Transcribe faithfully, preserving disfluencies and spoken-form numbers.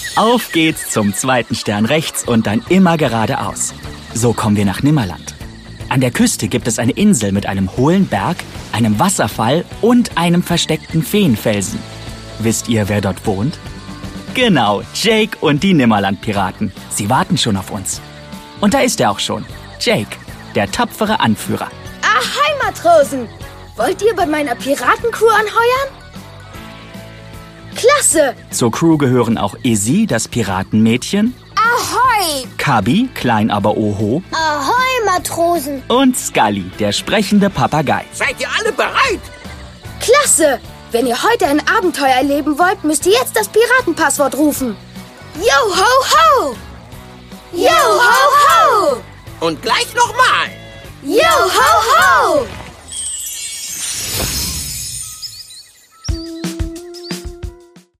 Auf geht's zum zweiten Stern rechts und dann immer geradeaus. So kommen wir nach Nimmerland. An der Küste gibt es eine Insel mit einem hohlen Berg, einem Wasserfall und einem versteckten Feenfelsen. Wisst ihr, wer dort wohnt? Genau, Jake und die Nimmerland-Piraten. Sie warten schon auf uns. Und da ist er auch schon. Jake, der tapfere Anführer. Ahoi, Matrosen! Wollt ihr bei meiner Piratencrew anheuern? Klasse! Zur Crew gehören auch Izzy, das Piratenmädchen, Ahoi! Kabi, klein aber oho, Ahoi, Matrosen! und Scully, der sprechende Papagei. Seid ihr alle bereit? Klasse! Wenn ihr heute ein Abenteuer erleben wollt, müsst ihr jetzt das Piratenpasswort rufen. Yo ho ho! Yo ho ho! Und gleich nochmal. Yo ho ho!